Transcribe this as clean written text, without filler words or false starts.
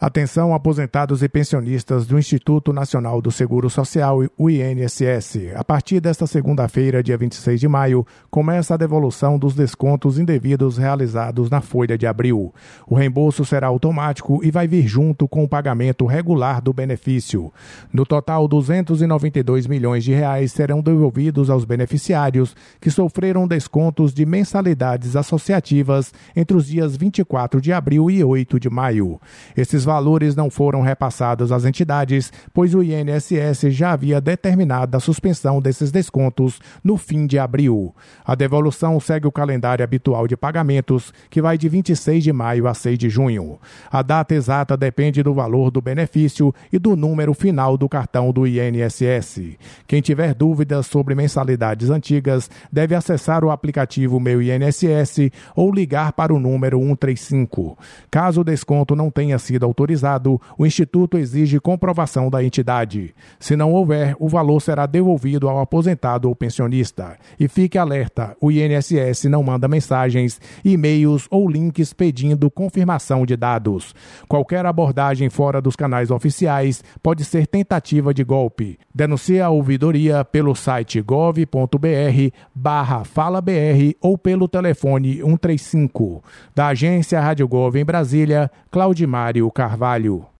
Atenção, aposentados e pensionistas do Instituto Nacional do Seguro Social, o INSS. A partir desta segunda-feira, dia 26 de maio, começa a devolução dos descontos indevidos realizados na folha de abril. O reembolso será automático e vai vir junto com o pagamento regular do benefício. No total, 292 milhões de reais serão devolvidos aos beneficiários que sofreram descontos de mensalidades associativas entre os dias 24 de abril e 8 de maio. Esses valores não foram repassados às entidades, pois o INSS já havia determinado a suspensão desses descontos no fim de abril. A devolução segue o calendário habitual de pagamentos, que vai de 26 de maio a 6 de junho. A data exata depende do valor do benefício e do número final do cartão do INSS. Quem tiver dúvidas sobre mensalidades antigas deve acessar o aplicativo Meu INSS ou ligar para o número 135. Caso o desconto não tenha sido autorizado, o Instituto exige comprovação da entidade. Se não houver, o valor será devolvido ao aposentado ou pensionista. E fique alerta, o INSS não manda mensagens, e-mails ou links pedindo confirmação de dados. Qualquer abordagem fora dos canais oficiais pode ser tentativa de golpe. Denuncie a ouvidoria pelo site gov.br/falabr ou pelo telefone 135. Da agência Rádio Gov em Brasília, Claudimário Carvalho.